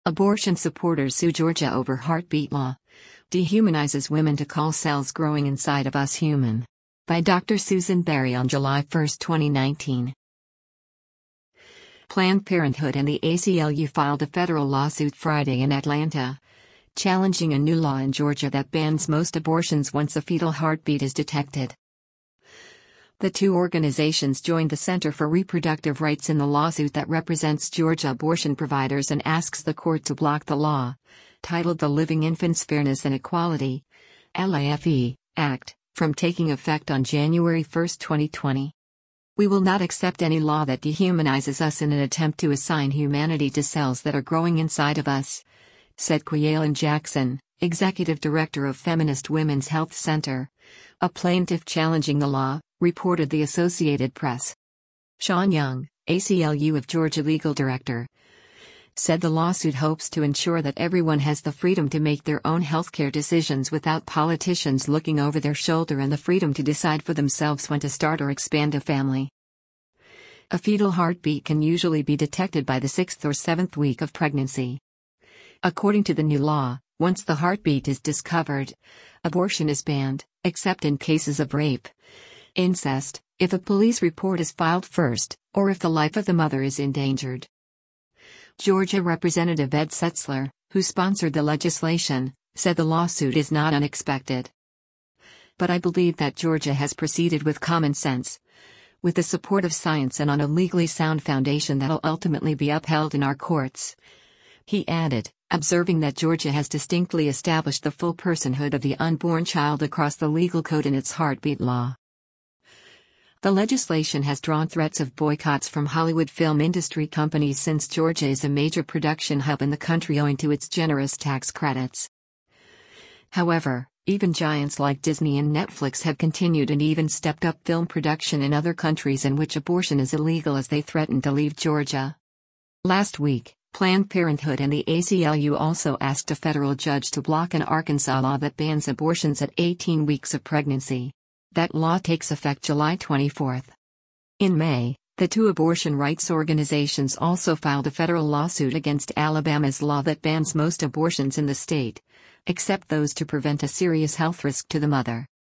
Abortion supporters sue Georgia over heartbeat law. Dehumanizes women to call cells growing inside of us human. By Dr. Susan Berry on July 1, 2019. Planned Parenthood and the ACLU filed a federal lawsuit Friday in Atlanta, challenging a new law in Georgia that bans most abortions once a fetal heartbeat is detected. The two organizations joined the Center for Reproductive Rights in the lawsuit that represents Georgia abortion providers and asks the court to block the law, titled the Living Infants Fairness and Equality (LIFE) Act, from taking effect on January 1, 2020. "We will not accept any law that dehumanizes us in an attempt to assign humanity to cells that are growing inside of us," said Quaylen Jackson, executive director of Feminist Women's Health Center, a plaintiff challenging the law, reported the Associated Press. Sean Young, ACLU of Georgia legal director, said the lawsuit hopes to ensure that everyone has the freedom to make their own healthcare decisions without politicians looking over their shoulder and the freedom to decide for themselves when to start or expand a family. A fetal heartbeat can usually be detected by the 6th or 7th week of pregnancy. According to the new law, once the heartbeat is discovered, abortion is banned, except in cases of rape, incest, if a police report is filed first, or if the life of the mother is endangered. Georgia Representative Ed Setzler, who sponsored the legislation, said the lawsuit is not unexpected. "But I believe that Georgia has proceeded with common sense, with the support of science and on a legally sound foundation that'll ultimately be upheld in our courts," he added, observing that Georgia has distinctly established the full personhood of the unborn child across the legal code in its heartbeat law. The legislation has drawn threats of boycotts from Hollywood film industry companies since Georgia is a major production hub in the country owing to its generous tax credits. However, even giants like Disney and Netflix have continued and even stepped up film production in other countries in which abortion is illegal as they threaten to leave Georgia. Last week, Planned Parenthood and the ACLU also asked a federal judge to block an Arkansas law that bans abortions at 18 weeks of pregnancy. That law takes effect July 24. In May, the two abortion rights organizations also filed a federal lawsuit against Alabama's law that bans most abortions in the state, except those to prevent a serious health risk to the mother.